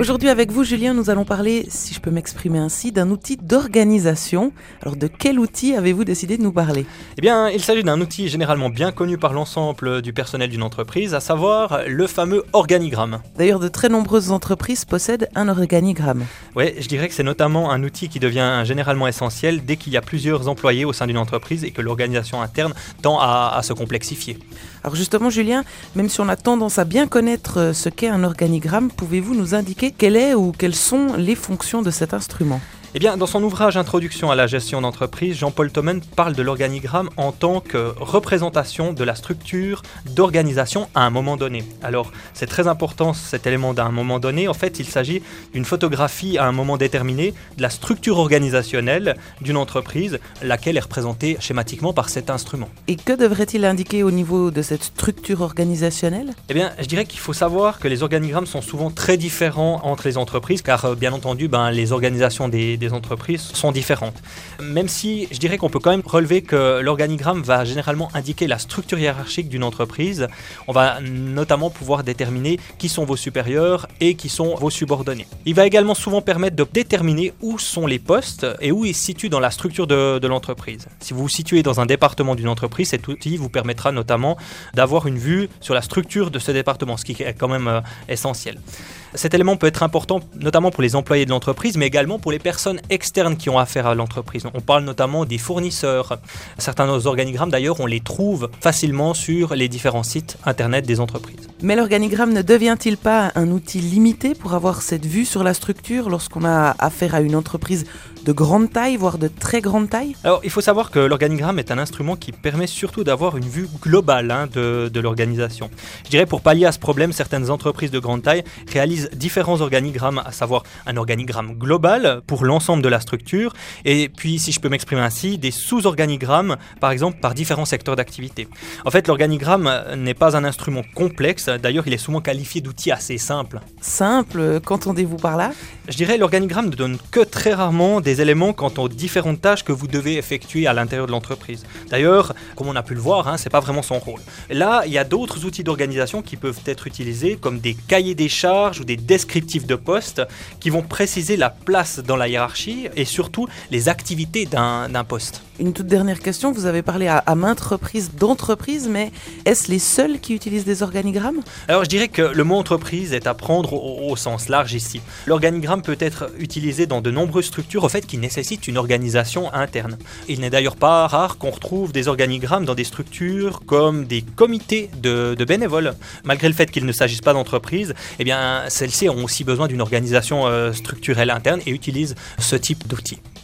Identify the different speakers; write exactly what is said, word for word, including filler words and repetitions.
Speaker 1: Aujourd'hui avec vous Julien, nous allons parler, si je peux m'exprimer ainsi, d'un outil d'organisation. Alors de quel outil avez-vous décidé de nous parler ?
Speaker 2: Eh bien, il s'agit d'un outil généralement bien connu par l'ensemble du personnel d'une entreprise, à savoir le fameux organigramme.
Speaker 1: D'ailleurs, de très nombreuses entreprises possèdent un organigramme.
Speaker 2: Oui, je dirais que c'est notamment un outil qui devient généralement essentiel dès qu'il y a plusieurs employés au sein d'une entreprise et que l'organisation interne tend à, à se complexifier.
Speaker 1: Alors justement Julien, même si on a tendance à bien connaître ce qu'est un organigramme, pouvez-vous nous indiquer quelle est ou quelles sont les fonctions de cet instrument ?
Speaker 2: Eh bien, dans son ouvrage Introduction à la gestion d'entreprise, Jean-Paul Thomen parle de l'organigramme en tant que représentation de la structure d'organisation à un moment donné. Alors, c'est très important cet élément d'un moment donné. En fait, il s'agit d'une photographie à un moment déterminé de la structure organisationnelle d'une entreprise, laquelle est représentée schématiquement par cet instrument.
Speaker 1: Et que devrait-il indiquer au niveau de cette structure organisationnelle ?
Speaker 2: Eh bien, je dirais qu'il faut savoir que les organigrammes sont souvent très différents entre les entreprises, car bien entendu, ben, les organisations des des entreprises sont différentes. Même si je dirais qu'on peut quand même relever que l'organigramme va généralement indiquer la structure hiérarchique d'une entreprise, on va notamment pouvoir déterminer qui sont vos supérieurs et qui sont vos subordonnés. Il va également souvent permettre de déterminer où sont les postes et où ils se situent dans la structure de, de l'entreprise. Si vous vous situez dans un département d'une entreprise, cet outil vous permettra notamment d'avoir une vue sur la structure de ce département, ce qui est quand même euh, essentiel. Cet élément peut être important notamment pour les employés de l'entreprise, mais également pour les personnes externes qui ont affaire à l'entreprise. On parle notamment des fournisseurs. Certains organigrammes, d'ailleurs, on les trouve facilement sur les différents sites internet des entreprises.
Speaker 1: Mais l'organigramme ne devient-il pas un outil limité pour avoir cette vue sur la structure lorsqu'on a affaire à une entreprise de grande taille, voire de très grande taille ?
Speaker 2: Alors, il faut savoir que l'organigramme est un instrument qui permet surtout d'avoir une vue globale hein, de, de l'organisation. Je dirais pour pallier à ce problème, certaines entreprises de grande taille réalisent différents organigrammes, à savoir un organigramme global pour l'ensemble de la structure, et puis, si je peux m'exprimer ainsi, des sous-organigrammes, par exemple, par différents secteurs d'activité. En fait, l'organigramme n'est pas un instrument complexe, d'ailleurs, il est souvent qualifié d'outil assez simple.
Speaker 1: Simple, qu'entendez-vous par là ?
Speaker 2: Je dirais l'organigramme ne donne que très rarement des éléments quant aux différentes tâches que vous devez effectuer à l'intérieur de l'entreprise. D'ailleurs, comme on a pu le voir, hein, c'est pas vraiment son rôle. Là, il y a d'autres outils d'organisation qui peuvent être utilisés, comme des cahiers des charges ou des descriptifs de poste, qui vont préciser la place dans la hiérarchie et surtout les activités d'un, d'un poste.
Speaker 1: Une toute dernière question, vous avez parlé à, à maintes reprises d'entreprises, mais est-ce les seuls qui utilisent des organigrammes ?
Speaker 2: Alors je dirais que le mot entreprise est à prendre au, au sens large ici. L'organigramme peut être utilisé dans de nombreuses structures au fait qui nécessitent une organisation interne. Il n'est d'ailleurs pas rare qu'on retrouve des organigrammes dans des structures comme des comités de, de bénévoles. Malgré le fait qu'il ne s'agisse pas d'entreprises, eh bien celles-ci ont aussi besoin d'une organisation euh, structurelle interne et utilisent ce type d'outils.